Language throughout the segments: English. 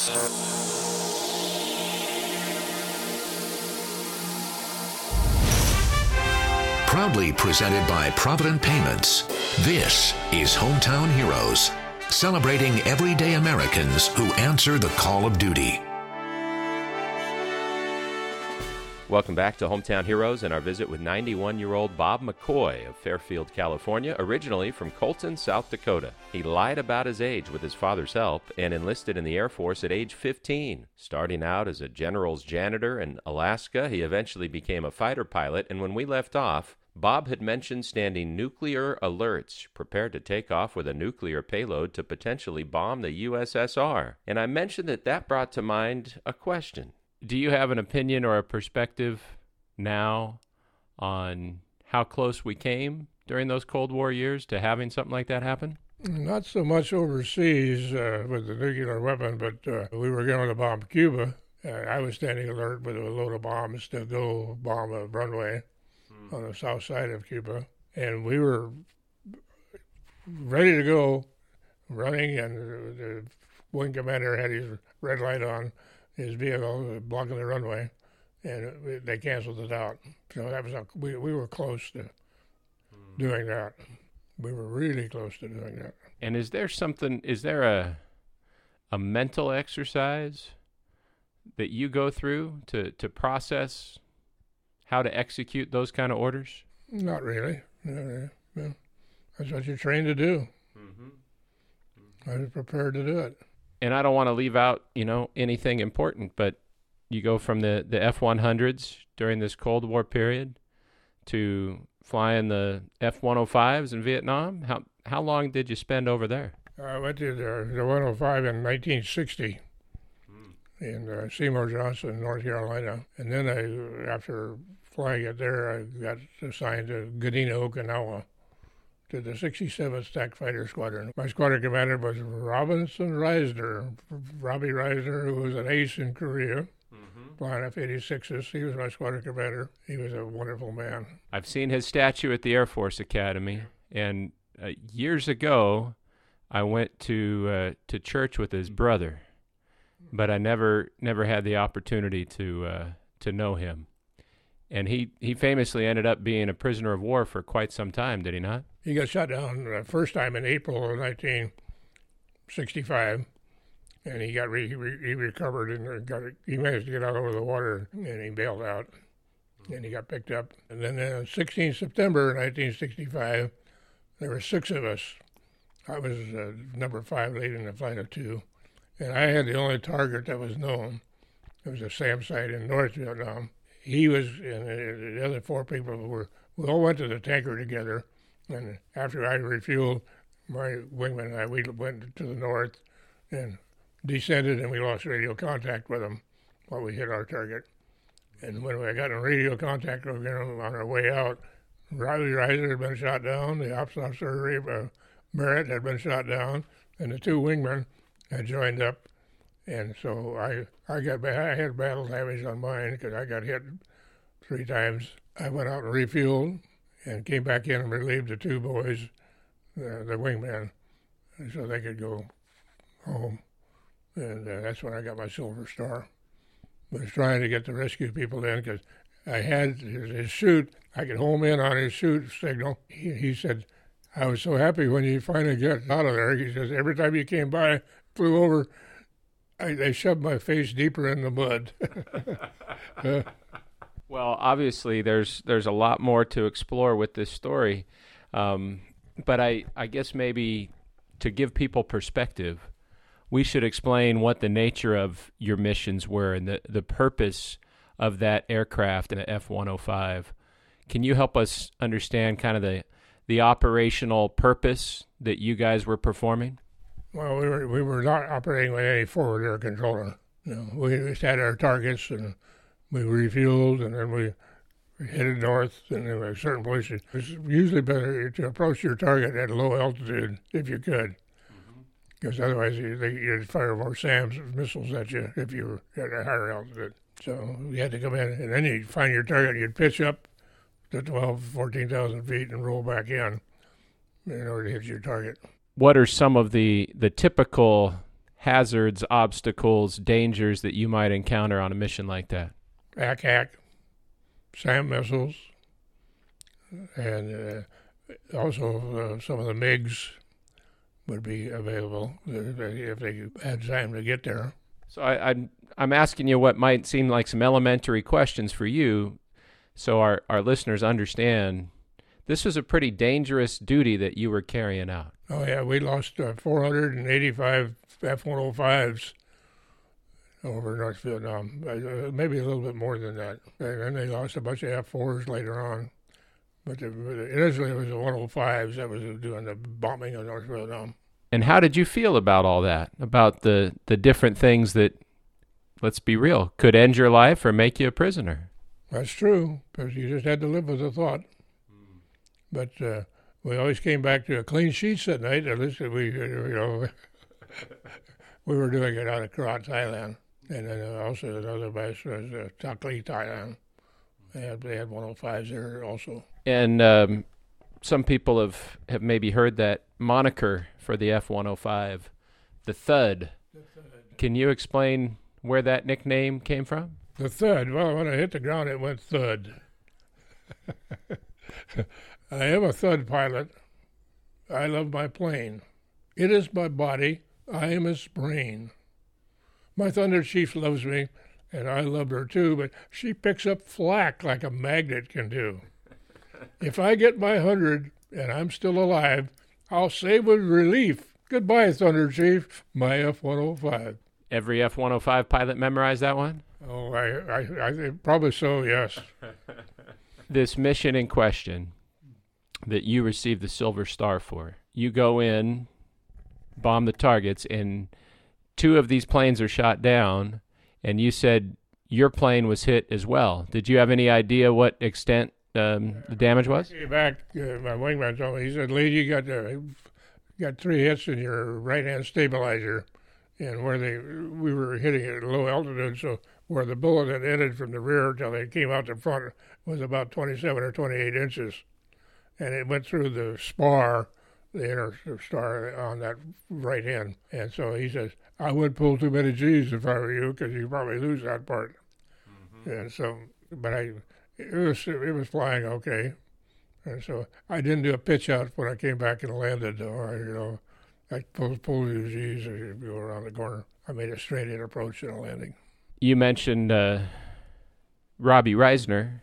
Proudly presented by Provident Payments, this is Hometown Heroes, celebrating everyday Americans who answer the call of duty. Welcome back to Hometown Heroes and our visit with 91-year-old Bob McCoy of Fairfield, California, originally from Colton, South Dakota. He lied about his age with his father's help and enlisted in the Air Force at age 15. Starting out as a general's janitor in Alaska, he eventually became a fighter pilot, and when we left off, Bob had mentioned standing nuclear alerts, prepared to take off with a nuclear payload to potentially bomb the USSR. And I mentioned that brought to mind a question. Do you have an opinion or a perspective now on how close we came during those Cold War years to having something like that happen? Not so much overseas with the nuclear weapon, but we were going to bomb Cuba. I was standing alert with a load of bombs to go bomb a runway on the south side of Cuba. And we were ready to go, running, and the wing commander had his red light on, his vehicle blocking the runway, and they canceled it out. So that was we were close to doing that. We were really close to doing that. And is there a mental exercise that you go through to process how to execute those kind of orders? Not really. No. That's what you're trained to do. I was prepared to do it. And I don't want to leave out, anything important, but you go from the F-100s during this Cold War period to flying the F-105s in Vietnam. How long did you spend over there? I went to the 105 in 1960 in Seymour Johnson, North Carolina. And then after flying it there, I got assigned to Gunena, Okinawa, to the 67th Stack Fighter Squadron. My squadron commander was Robinson Reisner, Robbie Reisner, who was an ace in Korea, flying F-86s. He was my squadron commander. He was a wonderful man. I've seen his statue at the Air Force Academy, and years ago, I went to church with his brother, but I never had the opportunity to know him. And he famously ended up being a prisoner of war for quite some time, did he not? He got shot down the first time in April of 1965, and he recovered and he managed to get out over the water, and he bailed out, and he got picked up. And then on 16 September 1965, there were 6 of us. I was number 5 leading the flight of 2, and I had the only target that was known. It was a SAM site in North Vietnam. He was, and the other 4 people we all went to the tanker together, and after I refueled, my wingman and I, we went to the north and descended, and we lost radio contact with him while we hit our target. And when we got in radio contact with him on our way out, Riley Reiser had been shot down, the ops officer, Merritt, had been shot down, and the 2 wingmen had joined up. And so I had battle damage on mine because I got hit 3 times. I went out and refueled and came back in and relieved the 2 boys, the wingman, so they could go home. And that's when I got my Silver Star. I was trying to get the rescue people in because I had his chute. I could home in on his chute signal. He said, I was so happy when you finally got out of there. He says, every time you came by, flew over, they shoved my face deeper in the mud. Well, obviously, there's a lot more to explore with this story, but I guess maybe to give people perspective, we should explain what the nature of your missions were and the purpose of that aircraft, an F-105. Can you help us understand kind of the operational purpose that you guys were performing? Well, we were not operating with any forward air controller. We just had our targets, and we refueled, and then we headed north, and there were certain places. It's usually better to approach your target at low altitude if you could, because otherwise you'd fire more SAMs missiles at you if you were at a higher altitude. So you had to come in, and then you'd find your target, you'd pitch up to 14,000 feet and roll back in order to hit your target. What are some of the typical hazards, obstacles, dangers that you might encounter on a mission like that? ACAC, SAM missiles, and also some of the MiGs would be available if they had time to get there. So I'm asking you what might seem like some elementary questions for you so our listeners understand this was a pretty dangerous duty that you were carrying out. Oh, yeah, we lost 485 F-105s over North Vietnam, maybe a little bit more than that. And then they lost a bunch of F-4s later on. But initially it was the 105s that was doing the bombing of North Vietnam. And how did you feel about all that, about the different things that, let's be real, could end your life or make you a prisoner? That's true, because you just had to live with the thought. But we always came back to clean sheets at night. At least we were doing it out of Korat, Thailand. And then also another base was Tak Lee, Thailand. They had 105s there also. And some people have maybe heard that moniker for the F-105, the Thud. Can you explain where that nickname came from? The Thud. Well, when I hit the ground, it went thud. I am a Thud pilot. I love my plane. It is my body. I am its brain. My Thunder Chief loves me, and I love her too, but she picks up flack like a magnet can do. If I get my 100 and I'm still alive, I'll say with relief, goodbye, Thunder Chief, my F-105. Every F-105 pilot memorized that one? Oh, I probably so, yes. This mission in question that you received the Silver Star for, you go in, bomb the targets, and 2 of these planes are shot down, and you said your plane was hit as well. Did you have any idea what extent the damage was? Back, my wingman told me, he said, Lee, you got 3 hits in your right-hand stabilizer, and we were hitting it at low altitude, so where the bullet had ended from the rear till they came out the front was about 27 or 28 inches. And it went through the spar, the inner star on that right end. And so he says, I wouldn't pull too many G's if I were you, because you'd probably lose that part. Mm-hmm. And so, but it was flying okay. And so I didn't do a pitch out when I came back and landed, though. I pulled your G's as you go around the corner. I made a straight in approach to a landing. You mentioned Robbie Reisner.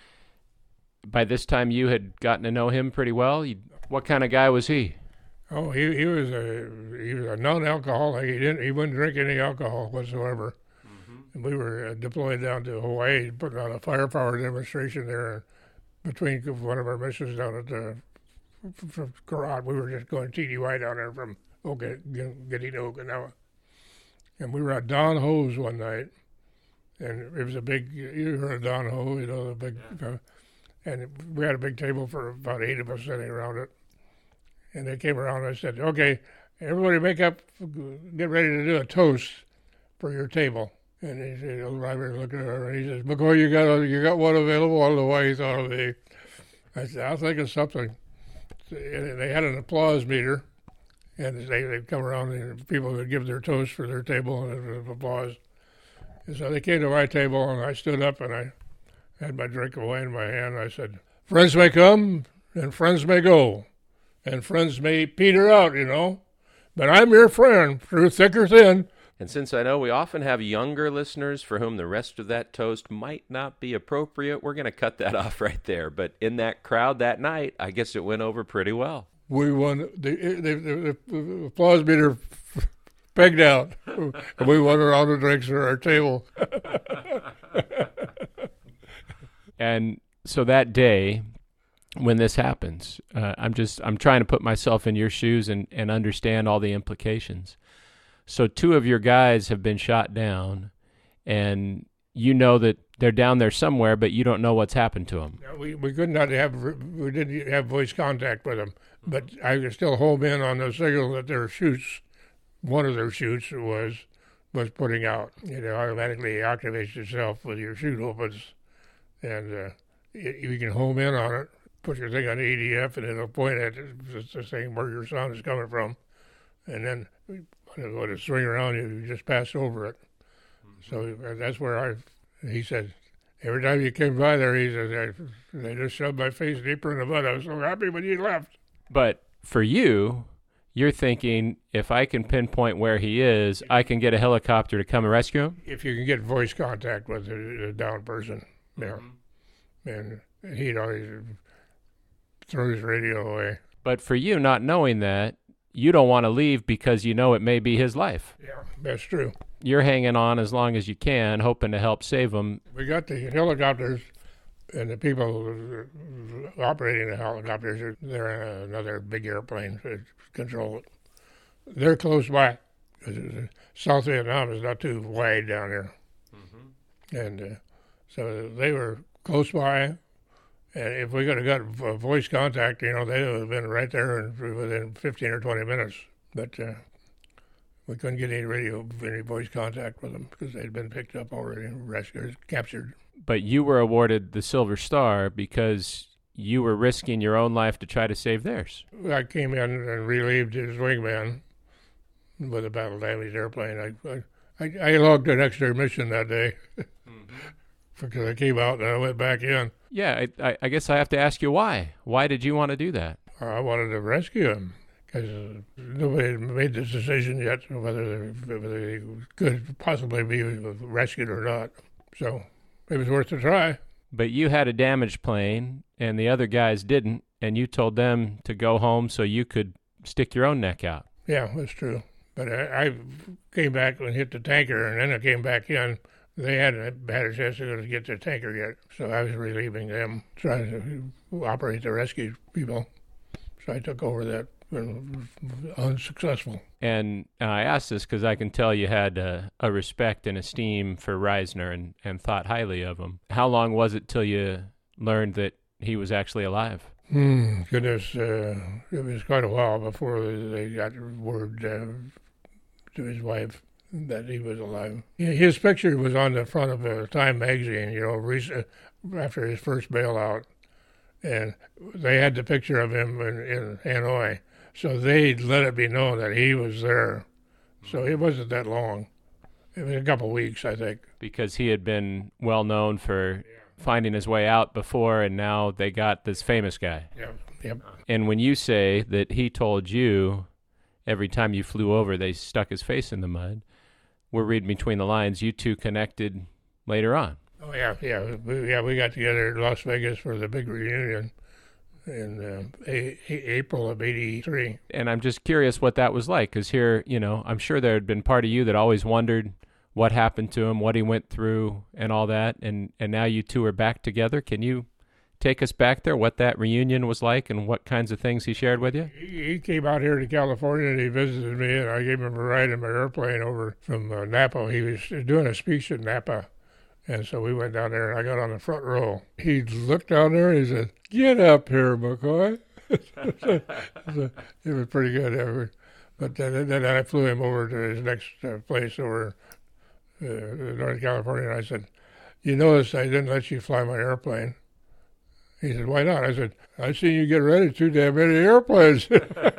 By this time, you had gotten to know him pretty well. What kind of guy was he? Oh, he was a non-alcoholic. He wouldn't drink any alcohol whatsoever. Mm-hmm. And we were deployed down to Hawaii, putting on a firepower demonstration there between one of our missions down at the Korat. We were just going TDY down there from getting to Okinawa, and we were at Don Ho's one night, and it was a big. You heard of Don Ho, the big. Yeah. And we had a big table for about 8 of us sitting around it. And they came around and I said, okay, everybody make up, get ready to do a toast for your table. And he said, the driver looked at her and he says, McCoy, you got one available? I don't know why he thought of me. I said, I'll think of something. And they had an applause meter. And they'd come around and people would give their toast for their table and there was applause. And so they came to my table and I stood up and I had my drink of wine in my hand. I said, friends may come and friends may go, and friends may peter out, but I'm your friend through thick or thin. And since I know we often have younger listeners for whom the rest of that toast might not be appropriate, we're going to cut that off right there. But in that crowd that night, I guess it went over pretty well. We won. The applause meter pegged out, and we won a round of drinks at our table. And so that day, when this happens, I'm trying to put myself in your shoes and understand all the implications. So 2 of your guys have been shot down, and you know that they're down there somewhere, but you don't know what's happened to them. We didn't have voice contact with them, but I could still home in on the signal that their chutes, one of their chutes was putting out. It automatically activates itself when your chute opens. And you can home in on it, put your thing on EDF, and it'll point at it, saying where your sound is coming from. And then when it swing around you just pass over it. So that's where he said, every time you came by there, he said, they just shoved my face deeper in the mud. I was so happy when you left. But for you, you're thinking, if I can pinpoint where he is, I can get a helicopter to come and rescue him? If you can get voice contact with a downed person, yeah. And he'd always throw his radio away. But for you, not knowing that, you don't want to leave because you know it may be his life. Yeah, that's true. You're hanging on as long as you can, hoping to help save him. We got the helicopters, and the people operating the helicopters, they're in another big airplane to control it. They're close by. South Vietnam is not too wide down there. And so they were close by. And if we could have got voice contact, they would have been right there within 15 or 20 minutes. But we couldn't get any voice contact with them because they'd been picked up already, rescued, captured. But you were awarded the Silver Star because you were risking your own life to try to save theirs. I came in and relieved his wingman with a battle-damaged airplane. I logged an extra mission that day because I came out and I went back in. Yeah, I guess I have to ask you why. Why did you want to do that? I wanted to rescue him because nobody had made this decision yet whether they could possibly be rescued or not. So it was worth a try. But you had a damaged plane and the other guys didn't, and you told them to go home so you could stick your own neck out. Yeah, that's true. But I came back and hit the tanker, and then I came back in. They hadn't had a chance to get the tanker yet, so I was relieving them, trying to operate the rescue people. So I took over that, unsuccessful. And I asked this because I can tell you had a respect and esteem for Reisner and thought highly of him. How long was it till you learned that he was actually alive? Goodness, it was quite a while before they got word to his wife that he was alive. His picture was on the front of Time magazine, after his first bailout. And they had the picture of him in Hanoi. So they let it be known that he was there. So it wasn't that long. It was a couple of weeks, I think. Because he had been well known for finding his way out before, and now they got this famous guy. Yep. And when you say that he told you every time you flew over they stuck his face in the mud, we're reading between the lines, you two connected later on. Oh, yeah. We got together in Las Vegas for the big reunion in April of '83. And I'm just curious what that was like, because here, I'm sure there had been part of you that always wondered what happened to him, what he went through, and all that, and now you two are back together. Can you take us back there, what that reunion was like and what kinds of things he shared with you? He came out here to California and he visited me, and I gave him a ride in my airplane over from Napa. He was doing a speech at Napa. And so we went down there, and I got on the front row. He looked down there, and he said, "Get up here, McCoy." So it was pretty good. But then I flew him over to his next place over Northern California, and I said, "You notice I didn't let you fly my airplane." He said, "Why not?" I said, "I seen you get ready too damn many airplanes."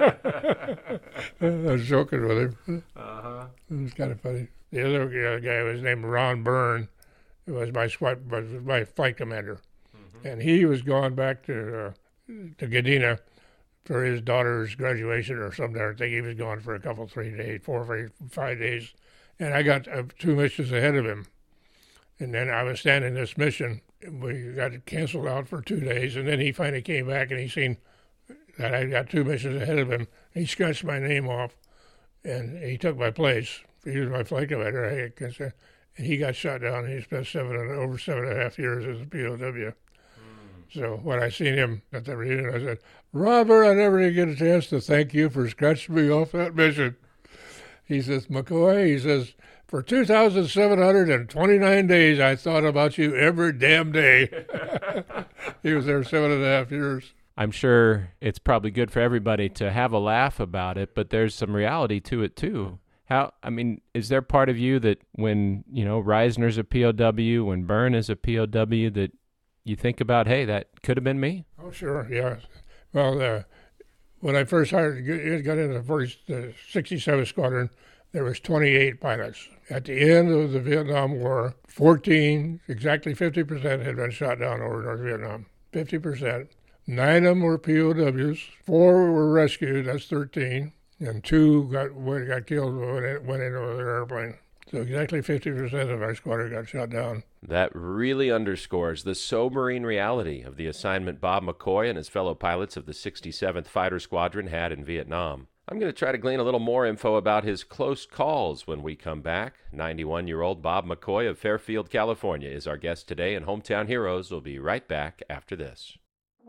I was joking with him. It was kind of funny. The other guy was named Ron Byrne. It was my flight commander, and he was going back to Gardena for his daughter's graduation or something. I think he was gone for 3 days, 4 or 5 days, and I got 2 missions ahead of him. And then I was standing this mission. We got canceled out for 2 days, and then he finally came back and he seen that I got 2 missions ahead of him. He scratched my name off, and he took my place. He was my flight commander. And he got shot down. He spent over 7.5 years as a POW. So when I seen him at the reunion, I said, "Robert, I never did get a chance to thank you for scratching me off that mission." He says, "McCoy," he says, "for 2,729 days, I thought about you every damn day." He was there 7.5 years. I'm sure it's probably good for everybody to have a laugh about it, but there's some reality to it too. Is there part of you that when, Reisner's a POW, when Byrne is a POW, that you think about, hey, that could have been me? Oh, sure, yeah. Well, when I first got into the 67 Squadron, there was 28 pilots. At the end of the Vietnam War, exactly 50% had been shot down over North Vietnam. 50%. 9 of them were POWs, 4 were rescued, that's 13, and 2 got killed when it went into their airplane. So exactly 50% of our squadron got shot down. That really underscores the sobering reality of the assignment Bob McCoy and his fellow pilots of the 67th Fighter Squadron had in Vietnam. I'm going to try to glean a little more info about his close calls when we come back. 91-year-old Bob McCoy of Fairfield, California is our guest today, and Hometown Heroes will be right back after this.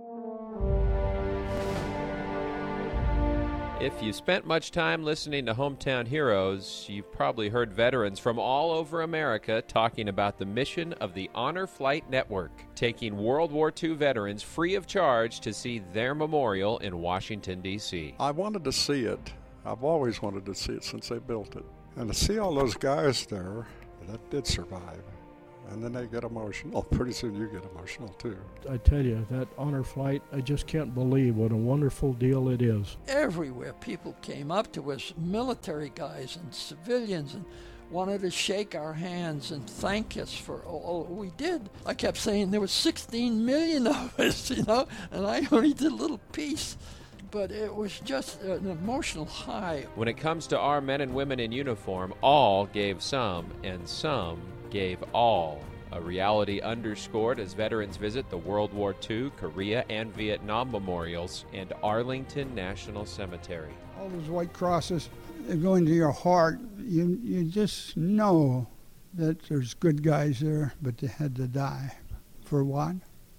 If you spent much time listening to Hometown Heroes, you've probably heard veterans from all over America talking about the mission of the Honor Flight Network, taking World War II veterans free of charge to see their memorial in Washington, D.C. I wanted to see it. I've always wanted to see it since they built it. And to see all those guys there that did survive. And then they get emotional. Pretty soon you get emotional, too. I tell you, that honor flight, I just can't believe what a wonderful deal it is. Everywhere people came up to us, military guys and civilians, and wanted to shake our hands and thank us for all we did. I kept saying there was 16 million of us, and I only did a little piece. But it was just an emotional high. When it comes to our men and women in uniform, all gave some, and some gave all. A reality underscored as veterans visit the World War II, Korea, and Vietnam memorials and Arlington National Cemetery. All those white crosses, they go into your heart. You just know that there's good guys there, but they had to die. For what?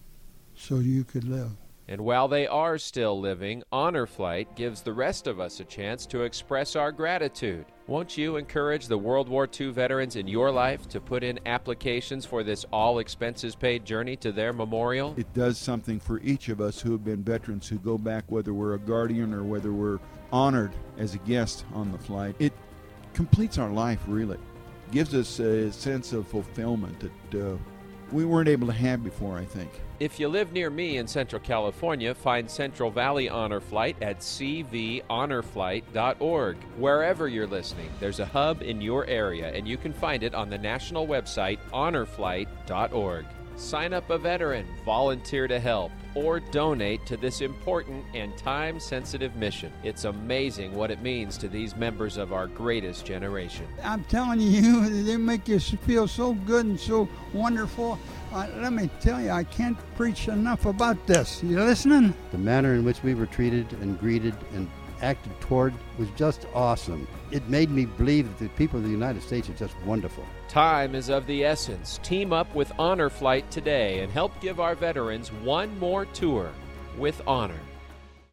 So you could live. And while they are still living, Honor Flight gives the rest of us a chance to express our gratitude. Won't you encourage the World War II veterans in your life to put in applications for this all-expenses-paid journey to their memorial? It does something for each of us who have been veterans who go back, whether we're a guardian or whether we're honored as a guest on the flight. It completes our life, really. Gives us a sense of fulfillment that we weren't able to have before, I think. If you live near me in Central California, find Central Valley Honor Flight at cvhonorflight.org. Wherever you're listening, there's a hub in your area, and you can find it on the national website, honorflight.org. Sign up a veteran, volunteer to help, or donate to this important and time-sensitive mission. It's amazing what it means to these members of our greatest generation. I'm telling you, they make you feel so good and so wonderful. Let me tell you, I can't preach enough about this. You listening? The manner in which we were treated and greeted and acted toward was just awesome. It made me believe that the people of the United States are just wonderful. Time is of the essence. Team up with Honor Flight today and help give our veterans one more tour with honor.